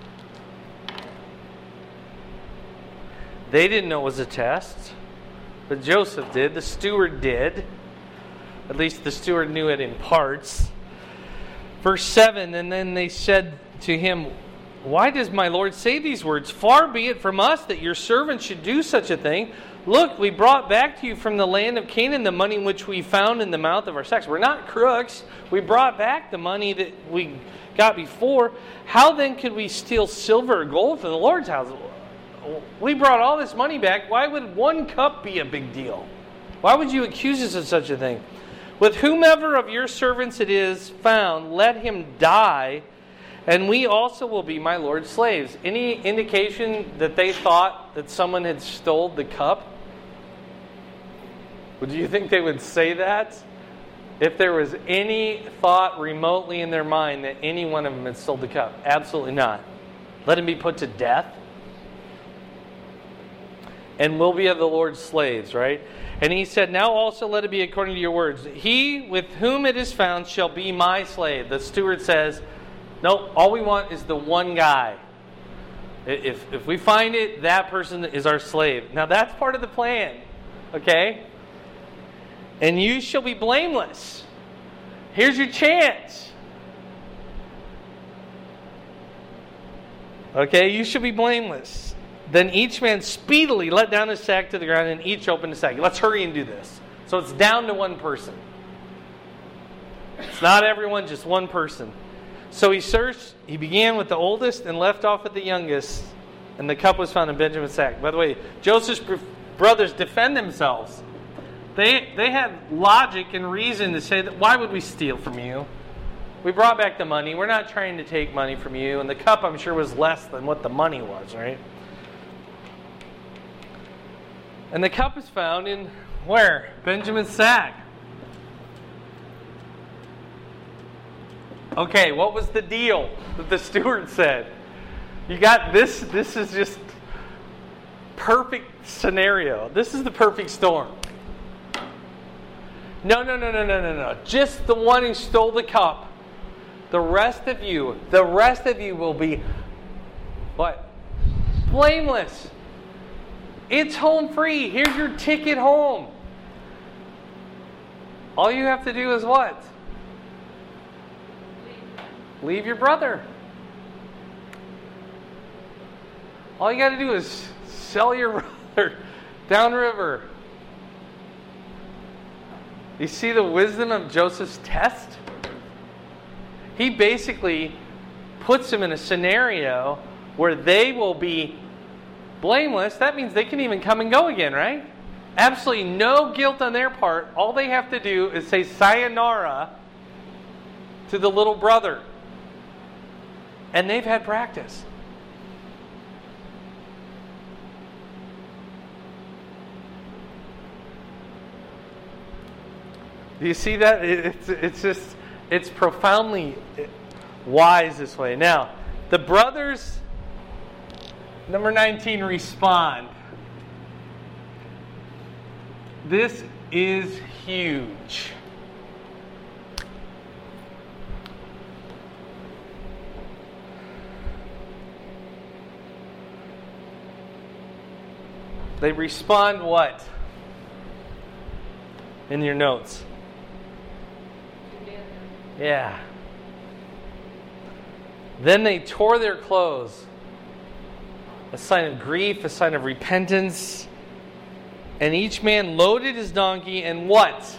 They didn't know it was a test, but Joseph did. The steward did. At least the steward knew it in parts. Verse 7, and then they said to him, "Why does my Lord say these words? Far be it from us that your servants should do such a thing. Look, we brought back to you from the land of Canaan the money which we found in the mouth of our sacks." We're not crooks. We brought back the money that we got before. How then could we steal silver or gold from the Lord's house? We brought all this money back. Why would one cup be a big deal? Why would you accuse us of such a thing? With whomever of your servants it is found, let him die, and we also will be my Lord's slaves. Any indication that they thought that someone had stole the cup? Would you think they would say that? If there was any thought remotely in their mind that any one of them had stole the cup? Absolutely not. Let him be put to death. And we'll be of the Lord's slaves, right? And he said, "Now also let it be according to your words. He with whom it is found shall be my slave." The steward says, "No, all we want is the one guy. If we find it, that person is our slave." Now that's part of the plan. Okay? "And you shall be blameless." Here's your chance. Okay, you shall be blameless. Then each man speedily let down his sack to the ground, and each opened his sack. Let's hurry and do this. So it's down to one person. It's not everyone, just one person. So he searched. He began with the oldest and left off with the youngest. And the cup was found in Benjamin's sack. By the way, Joseph's brothers defend themselves. They had logic and reason to say that, why would we steal from you? We brought back the money. We're not trying to take money from you. And the cup, I'm sure, was less than what the money was, right? And the cup is found in where? Benjamin's sack. Okay, what was the deal that the steward said? You got this. This is just perfect scenario. This is the perfect storm. No. Just the one who stole the cup. The rest of you will be what? Blameless. It's home free. Here's your ticket home. All you have to do is what? Leave your brother. All you got to do is sell your brother downriver. You see the wisdom of Joseph's test? He basically puts him in a scenario where they will be blameless. That means they can even come and go again, right? Absolutely no guilt on their part. All they have to do is say sayonara to the little brother. And they've had practice. Do you see that? It's profoundly wise this way. Now, the brothers, number 19, respond. This is huge. They respond what? In your notes. Yeah. Then they tore their clothes. A sign of grief, a sign of repentance. And each man loaded his donkey and what?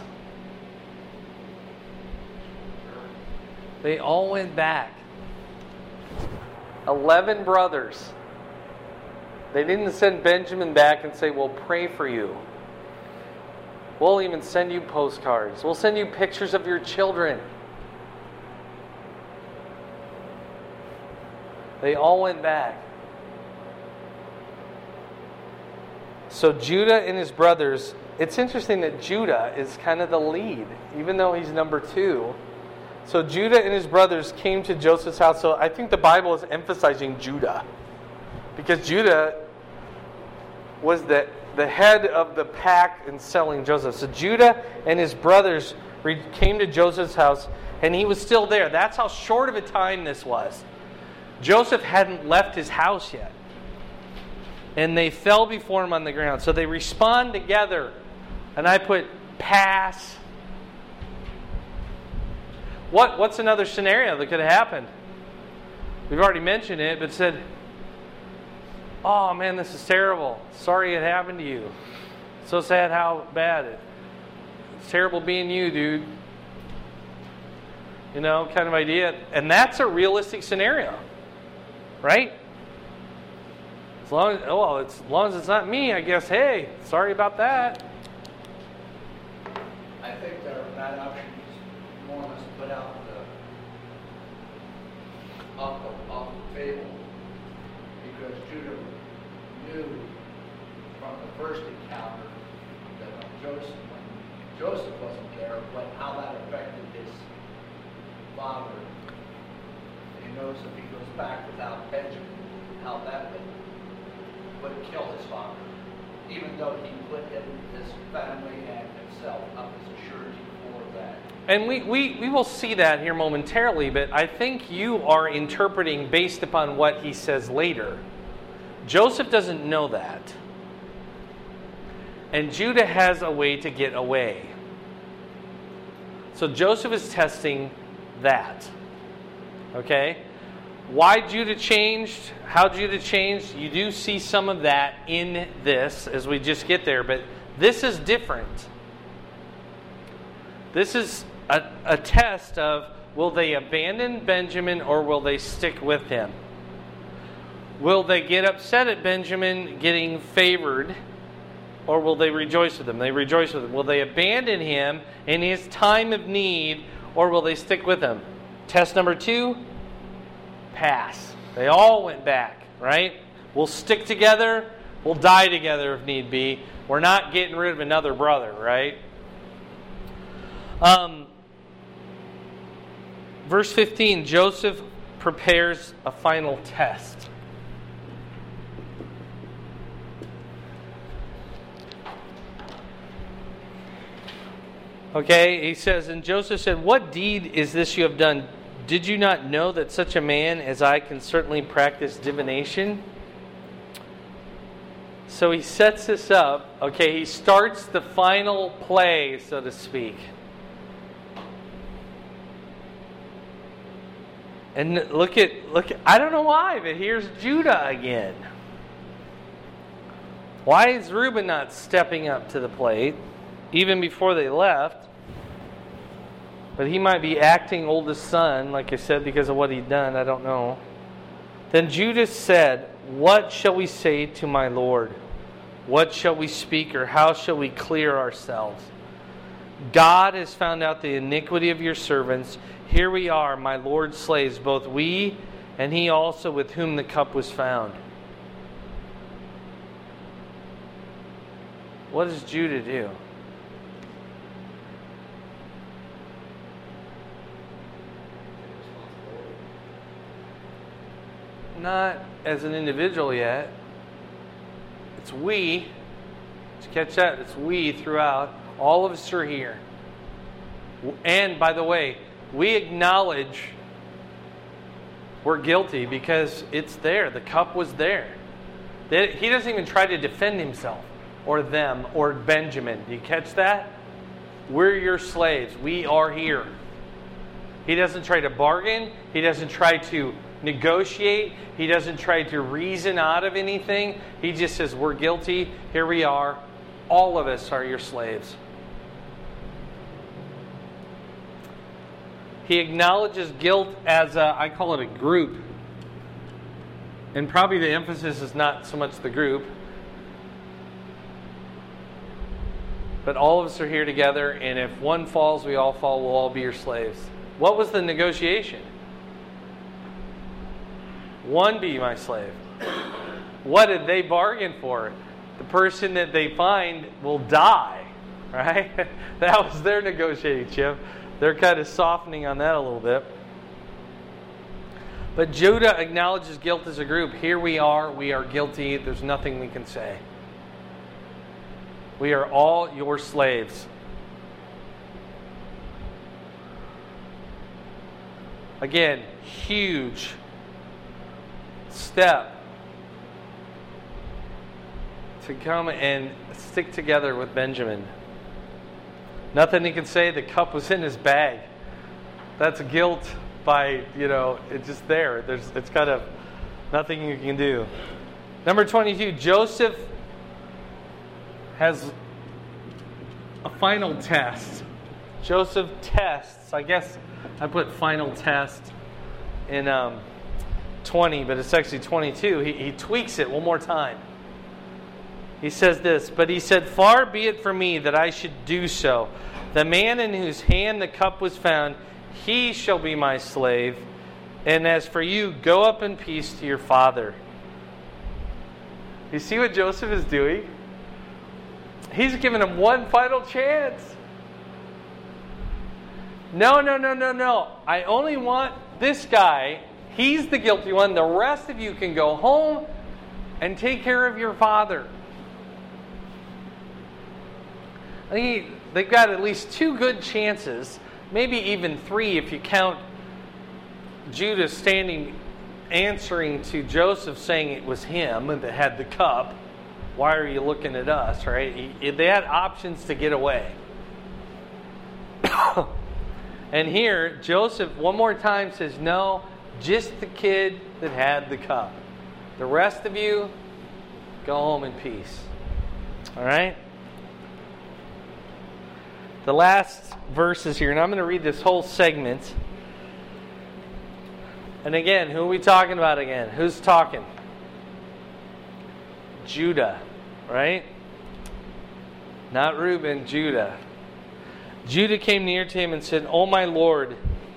They all went back. 11 brothers. They didn't send Benjamin back and say, we'll pray for you. We'll even send you postcards. We'll send you pictures of your children. They all went back. So Judah and his brothers, it's interesting that Judah is kind of the lead, even though he's number 2. So Judah and his brothers came to Joseph's house. So I think the Bible is emphasizing Judah, because Judah was the head of the pack in selling Joseph. So Judah and his brothers came to Joseph's house, and he was still there. That's how short of a time this was. Joseph hadn't left his house yet. And they fell before him on the ground. So they respond together. And I put pass. What's another scenario that could have happened? We've already mentioned it, but said, oh man, this is terrible. Sorry it happened to you. So sad how bad it. It's terrible being you, dude. You know, kind of idea. And that's a realistic scenario. Right? As long as it's not me, I guess, hey, sorry about that. I think that option is more or less put out off the table, because Judah knew from the first encounter that when Joseph wasn't there, how that affected his father. And he knows if he goes back without Benjamin, how that would kill his father, even though he put his family and himself up as a surety for that. And we will see that here momentarily, but I think you are interpreting based upon what he says later. Joseph doesn't know that. And Judah has a way to get away. So Joseph is testing that. Okay? Why Judah changed, how Judah changed, you do see some of that in this as we just get there, but this is different. This is a test of, will they abandon Benjamin or will they stick with him? Will they get upset at Benjamin getting favored, or will they rejoice with him? They rejoice with him. Will they abandon him in his time of need, or will they stick with him? Test number 2, pass. They all went back, right? We'll stick together. We'll die together if need be. We're not getting rid of another brother, right? Verse 15, Joseph prepares a final test. Okay, he says, and Joseph said, what deed is this you have done? Did you not know that such a man as I can certainly practice divination? So he sets this up. Okay, he starts the final play, so to speak. And look at, I don't know why, but here's Judah again. Why is Reuben not stepping up to the plate, even before they left? But he might be acting oldest son, like I said, because of what he'd done. I don't know. Then Judah said, what shall we say to my Lord? What shall we speak, or how shall we clear ourselves? God has found out the iniquity of your servants. Here we are, my Lord's slaves, both we and he also with whom the cup was found. What does Judah do? Not as an individual yet. It's we. Did you catch that? It's we throughout. All of us are here. And by the way, we acknowledge we're guilty because it's there. The cup was there. He doesn't even try to defend himself or them or Benjamin. Do you catch that? We're your slaves. We are here. He doesn't try to bargain. He doesn't try to negotiate. He doesn't try to reason out of anything. He just says, we're guilty. Here we are. All of us are your slaves. He acknowledges guilt as I call it a group. And probably the emphasis is not so much the group, but all of us are here together, and if one falls, we all fall, we'll all be your slaves. What was the negotiation? One be my slave. What did they bargain for? The person that they find will die, right? That was their negotiating chip. They're kind of softening on that a little bit. But Judah acknowledges guilt as a group. Here we are guilty. There's nothing we can say. We are all your slaves. Again, huge step to come and stick together with Benjamin. Nothing he can say. The cup was in his bag. That's guilt by, it's just there. It's kind of nothing you can do. Number 22, Joseph has a final test. Joseph tests. I guess I put final test in 20, but it's actually 22. He tweaks it one more time. He says this, but he said, far be it from me that I should do so. The man in whose hand the cup was found, he shall be my slave. And as for you, go up in peace to your father. You see what Joseph is doing? He's giving him one final chance. No. I only want this guy. He's the guilty one. The rest of you can go home and take care of your father. I think they've got at least 2 good chances, maybe even 3 if you count Judah answering to Joseph saying it was him that had the cup. Why are you looking at us, right? They had options to get away. And here, Joseph one more time says, no, just the kid that had the cup. The rest of you, go home in peace. All right? The last verses here, and I'm going to read this whole segment. And again, who are we talking about again? Who's talking? Judah, right? Not Reuben, Judah. Judah came near to him and said, "Oh my Lord."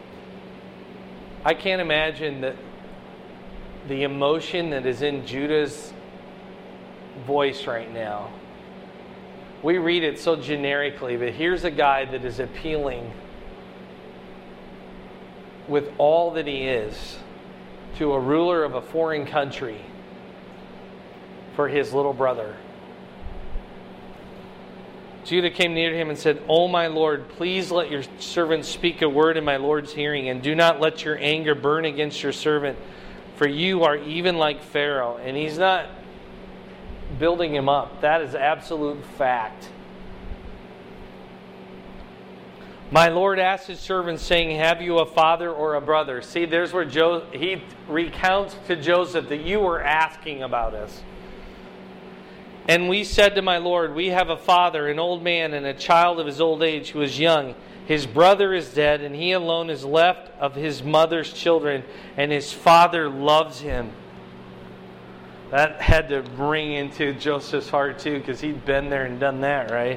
I can't imagine the emotion that is in Judah's voice right now. We read it so generically, but here's a guy that is appealing with all that he is to a ruler of a foreign country for his little brother. Judah came near to him and said, "Oh my Lord, please let your servant speak a word in my Lord's hearing, and do not let your anger burn against your servant, for you are even like Pharaoh." And he's not building him up. That is absolute fact. My Lord asked his servant, saying, "Have you a father or a brother?" See, there's where he recounts to Joseph that you were asking about us. And we said to my Lord, "We have a father, an old man, and a child of his old age who is young. His brother is dead, and he alone is left of his mother's children, and his father loves him." That had to ring into Joseph's heart too, because he'd been there and done that, right?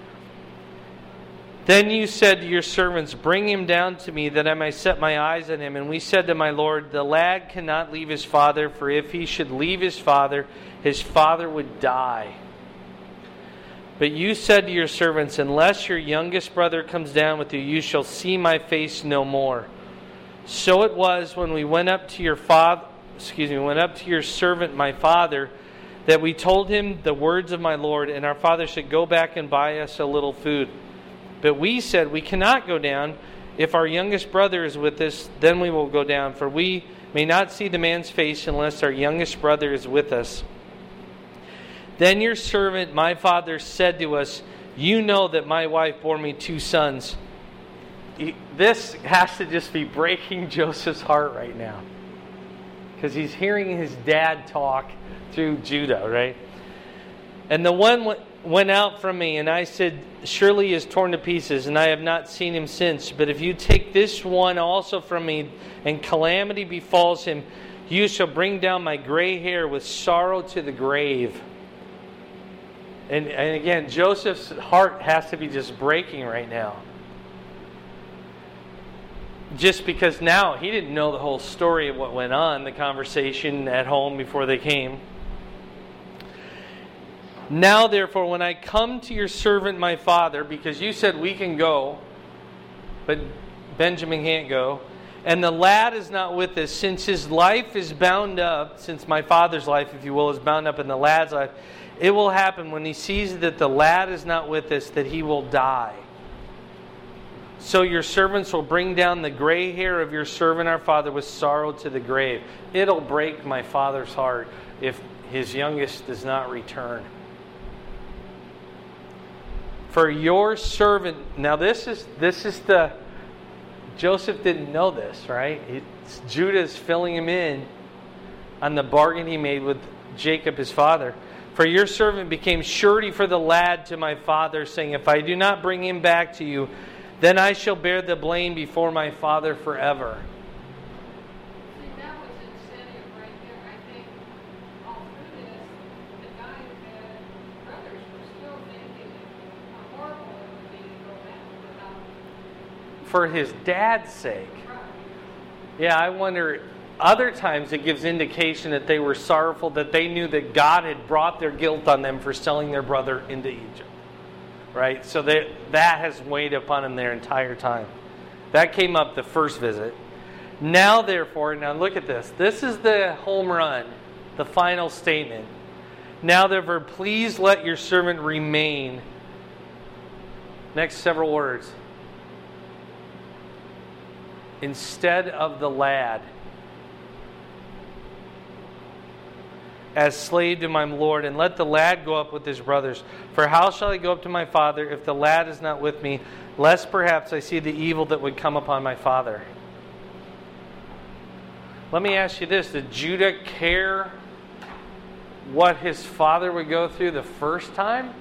Then you said to your servants, "Bring him down to me, that I may set my eyes on him." And we said to my Lord, "The lad cannot leave his father, for if he should leave his father would die." But you said to your servants, "Unless your youngest brother comes down with you, you shall see my face no more." So it was when we went up to your servant, my father, that we told him the words of my Lord, and our father said, "Go back and buy us a little food." But we said, "We cannot go down. If our youngest brother is with us, then we will go down, for we may not see the man's face unless our youngest brother is with us." Then your servant, my father, said to us, "You know that my wife bore me 2 sons." This has to just be breaking Joseph's heart right now, because he's hearing his dad talk through Judah, right? "And the one went out from me, and I said, 'Surely he is torn to pieces, and I have not seen him since. But if you take this one also from me, and calamity befalls him, You shall bring down my gray hair with sorrow to the grave. And again, Joseph's heart has to be just breaking right now. Just because now he didn't know the whole story of what went on, the conversation at home before they came. Now, therefore, when I come to your servant my father, because you said we can go, but Benjamin can't go, and the lad is not with us, since his life is bound up, since my father's life, if you will, is bound up in the lad's life, it will happen when he sees that the lad is not with us, that he will die. So your servants will bring down the gray hair of your servant our father with sorrow to the grave. It'll break my father's heart if his youngest does not return. For your servant, now this is the, Joseph didn't know this, right? Judah's filling him in on the bargain he made with Jacob his father. For your servant became surety for the lad to my father, saying, if I do not bring him back to you, then I shall bear the blame before my father forever. See, that was incentive right there. I think all through this, the guy had brothers were still thinking how horrible it would be to go back without. For his dad's sake. Right. Yeah, I wonder, other times it gives indication that they were sorrowful, that they knew that God had brought their guilt on them for selling their brother into Egypt. Right? So that has weighed upon him their entire time. That came up the first visit. Now, therefore, now look at this. This is the home run, the final statement. Now, therefore, please let your servant remain. Next several words. Instead of the lad, as slave to my Lord, and let the lad go up with his brothers. For how shall I go up to my father if the lad is not with me, lest perhaps I see the evil that would come upon my father? Let me ask you this. Did Judah care what his father would go through the first time?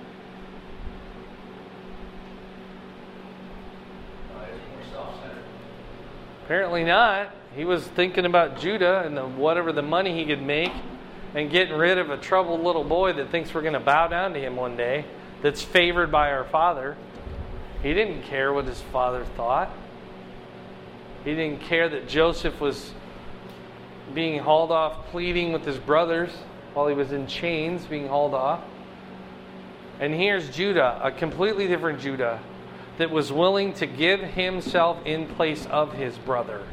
Apparently not. He was thinking about Judah and whatever the money he could make, and getting rid of a troubled little boy that thinks we're going to bow down to him one day, that's favored by our father. He didn't care what his father thought. He didn't care that Joseph was being hauled off, pleading with his brothers while he was in chains, being hauled off. And here's Judah, a completely different Judah, that was willing to give himself in place of his brother.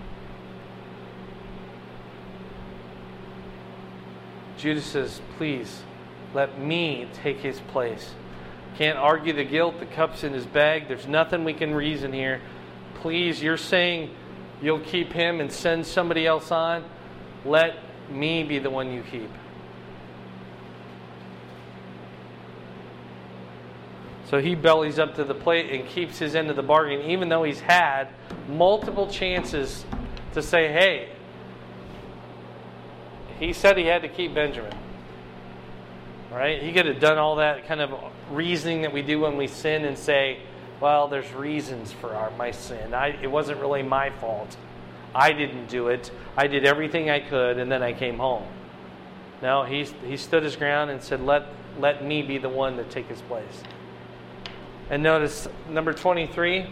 Judah says, please, let me take his place. Can't argue the guilt. The cup's in his bag. There's nothing we can reason here. Please, you're saying you'll keep him and send somebody else on. Let me be the one you keep. So he bellies up to the plate and keeps his end of the bargain, even though he's had multiple chances to say, hey, he said he had to keep Benjamin. Right? He could have done all that kind of reasoning that we do when we sin and say, well, there's reasons for my sin. It wasn't really my fault. I didn't do it. I did everything I could, and then I came home. No, he stood his ground and said, let me be the one to take his place. And notice number 23.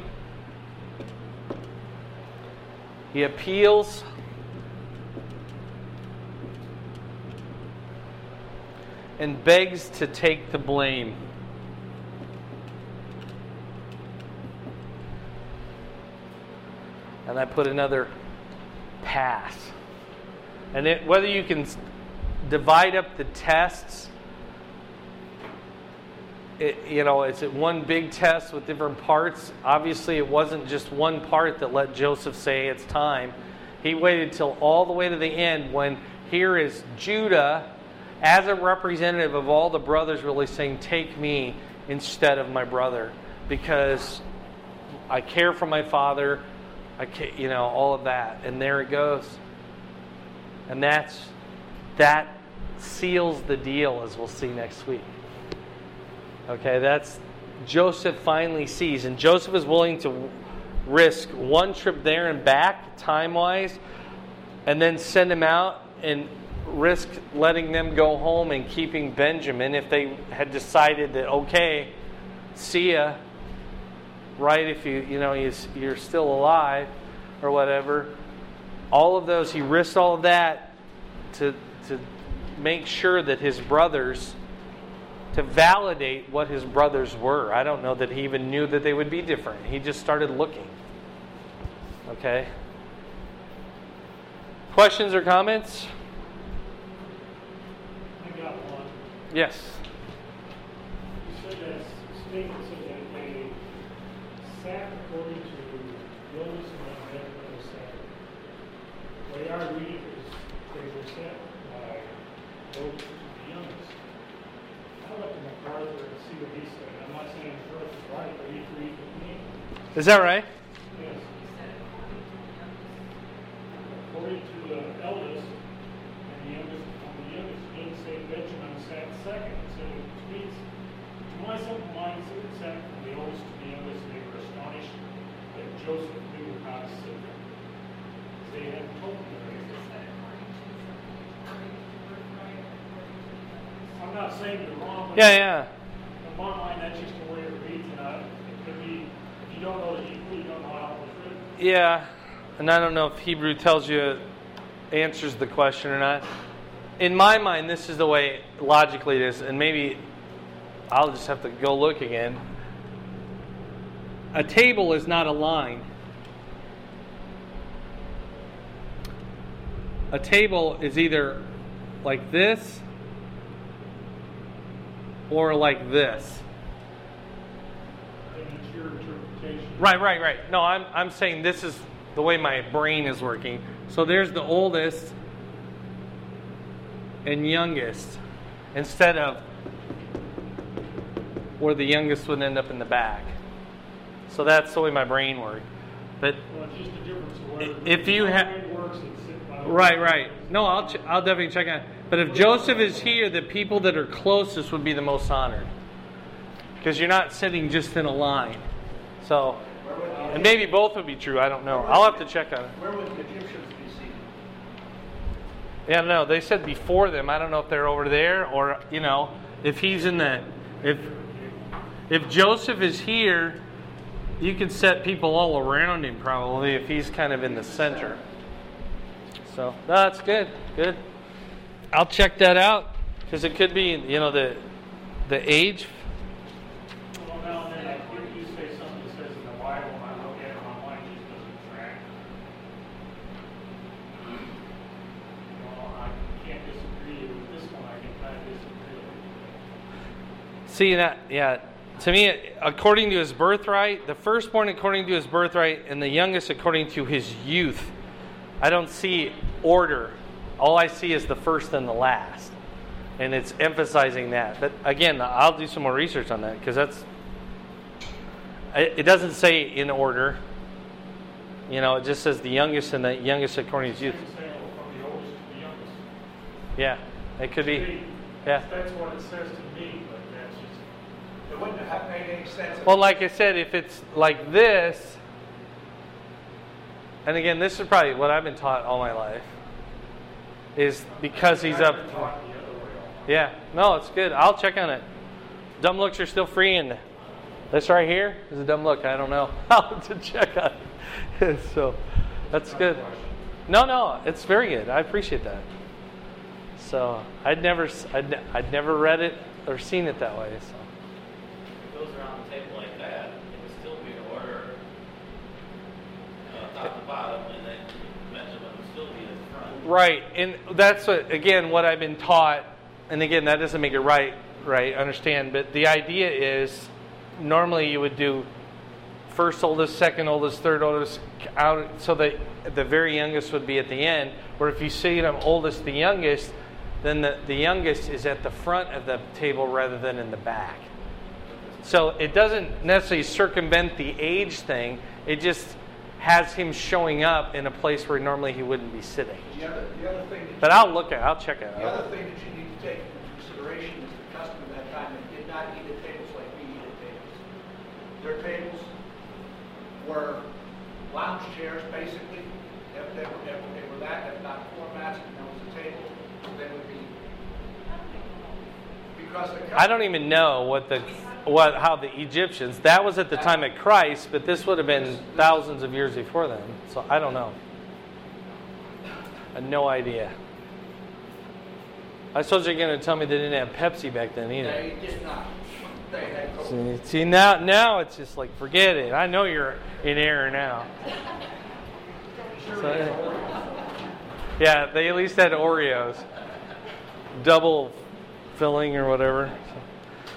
He appeals and begs to take the blame. And I put another pass. And whether you can divide up the tests, it's one big test with different parts. Obviously, it wasn't just one part that let Joseph say it's time. He waited till all the way to the end when here is Judah as a representative of all the brothers really saying, take me instead of my brother, because I care for my father, all of that. And there it goes. And that seals the deal, as we'll see next week. Okay, that's Joseph finally sees. And Joseph is willing to risk one trip there and back, time-wise, and then send him out and risk letting them go home and keeping Benjamin if they had decided that, okay, see ya, right, if you're still alive or whatever. All of those, he risked all of that to make sure that his brothers, to validate what his brothers were. I don't know that he even knew that they would be different. He just started looking. Okay? Questions or comments? I got one. Yes. You said that statement said that they sat according to Moses and Benjamin was sat. The way I read it is they were sent by Moses, the youngest. I looked at MacArthur and see what he said. I'm not saying the verse is right, but he agreed with me. Is that right? Yes. According to the eldest, and the youngest didn't say Benjamin sat second. So it means, to my simple mind, it sat from the oldest to the youngest, and they were astonished that Joseph knew how to sit there. They hadn't told him that. I'm not saying you're wrong, but Yeah. in my mind, that's just the way it reads, and it could be, if you don't know the Hebrew, you don't know how it was written. Yeah. And I don't know if Hebrew tells you, answers the question or not. In my mind, this is the way logically it is, and maybe I'll just have to go look again. A table is not a line. A table is either like this or like this. And it's your interpretation. Right. No, I'm saying this is the way my brain is working. So there's the oldest and youngest, instead of where the youngest would end up in the back. So that's the way my brain worked. But Well, it's just a difference of where if you have, it works, it's right. No, I'll definitely check on it. But if Joseph is here, the people that are closest would be the most honored, because you're not sitting just in a line. So, and maybe both would be true. I don't know. I'll have to check on it. Where would the Egyptians be seated? Yeah, no, they said before them. I don't know if they're over there or, if he's in the, if Joseph is here, you could set people all around him probably if he's kind of in the center. So, no, that's good. Good. I'll check that out because it could be, the age. Well, now and then I hear you say something that says in the Bible, and I look at it, my mind just doesn't track. I can't disagree with this one. I can kind of disagree with it. See that? Yeah. To me, according to his birthright, the firstborn according to his birthright, and the youngest according to his youth. I don't see order. All I see is the first and the last. And it's emphasizing that. But again, I'll do some more research on that, because it doesn't say in order. It just says the youngest and the youngest according to his youth. From the oldest to the youngest. Yeah, it could be. Yeah. That's what it says to me, but that's just... It wouldn't have made any sense. Well, like I said, if it's like this, and again, this is probably what I've been taught all my life, is because he's up. Yeah, no, it's good. I'll check on it. Dumb looks are still free, and this right here is a dumb look. I don't know how to check on it. So that's good. No, it's very good. I appreciate that. So I'd never read it or seen it that way. So. If it goes around the table like that, it would still be in order, top to bottom, and then Benjamin would still be in front. Right, and that's what I've been taught. And again, that doesn't make it right, understand. But the idea is, normally you would do first oldest, second oldest, third oldest, out, so that the very youngest would be at the end. Or if you see them oldest, the youngest, then the youngest is at the front of the table rather than in the back. So it doesn't necessarily circumvent the age thing. It just has him showing up in a place where normally he wouldn't be sitting. The other thing. But I'll check it out. The other thing that you need to take into consideration is the custom of that time. They did not eat at tables like we eat at tables. Their tables were lounge chairs, basically, If they were that, if not floor mats, and there was a table, they would be. Because I don't even know how the Egyptians. That was at the time of Christ, but this would have been thousands of years before then. So I don't know. I have no idea. I suppose you're going to tell me they didn't have Pepsi back then either. They did not. They had Coke. See now it's just like, forget it. I know you're in error now. So, yeah, they at least had Oreos. Double filling or whatever. So.